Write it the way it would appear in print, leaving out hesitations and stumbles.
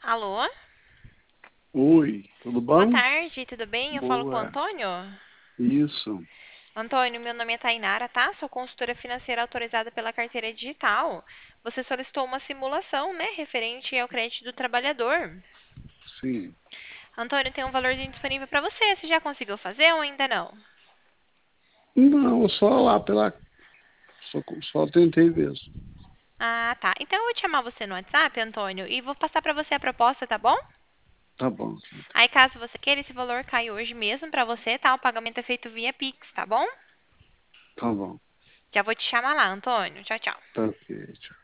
Alô? Oi, tudo Boa bom? tarde, tudo bem? Eu falo com o Boa. Antônio. Isso. Antônio, meu nome é Tainara, tá? Sou consultora financeira autorizada pela carteira digital. Você solicitou uma simulação, né, referente ao crédito do trabalhador. Sim. Antônio, tem um valorzinho disponível para você. Você já conseguiu fazer ou ainda não? Não, só lá pela. Só tentei mesmo. Ah, tá. Então eu vou te chamar você no WhatsApp, Antônio, e vou passar para você a proposta, tá bom? Tá bom. Aí, caso você queira, esse valor cai hoje mesmo para você, tá? O pagamento é feito via Pix, tá bom? Tá bom. Já vou te chamar lá, Antônio. Tchau, tchau. Tá ok. Tchau.